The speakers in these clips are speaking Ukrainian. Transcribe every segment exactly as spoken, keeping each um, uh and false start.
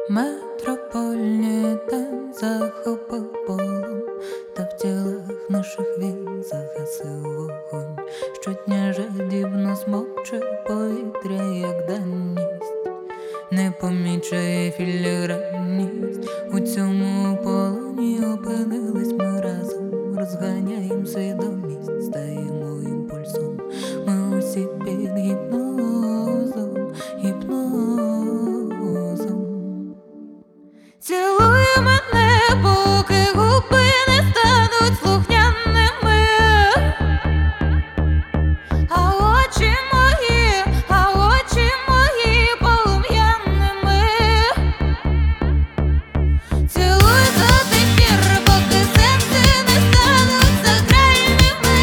Метрополітен захопив полон, та в тілах наших він загасив вогонь. Щодня жадібно смокче повітря, як даність, не помічає філігранність. У цьому полоні опинились ми разом, розганяєм свідомість, стаємо імпульсом. Ми усі під гіпнозом, гіпнозом. Цілуй мене, поки губи не стануть слухняними, а очі мої, а очі мої полум'яними. Цілуй до тих пір, поки сенси не стануть сакральними,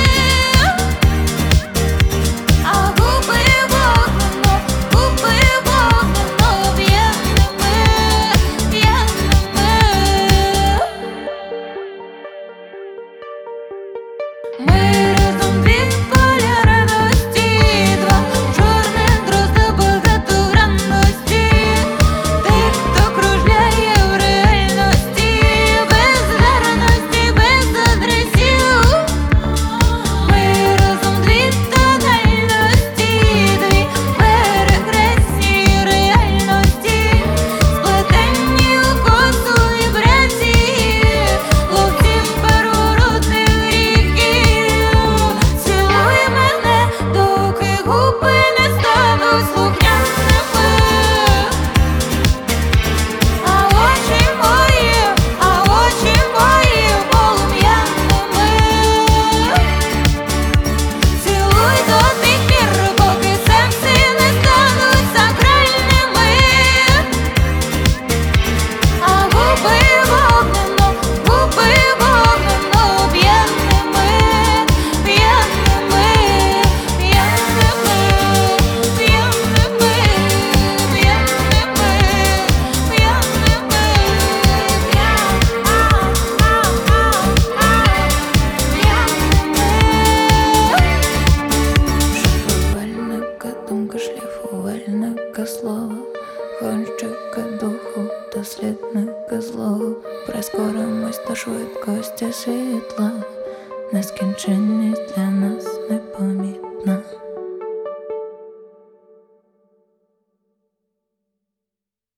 а губи вогнено, губи вогнено п'яними, п'яними. Ми разом дві полярності, два чорних дрозда багатогранності, тих, хто кружляє в реальності, без верності, без адресів. Ми разом дві тональності, дві перехресні реальності, сплетені у косу вібрації, ловців первородних гріхів. Цілуй мене, доки губи не стануть слухняними, а очі мої, а очі мої полум'яними. Цілуй до тих пір, поки сенси не стануть сакральними, а губи вогнено, губи вогнено п'яними, п'яними, п'яними, п'яними, Шліфувальника думка, шліфувальника слова, гонщика духу, дослідника злого. Прискоримось до швидкості світла, нескінченність для нас непомітна.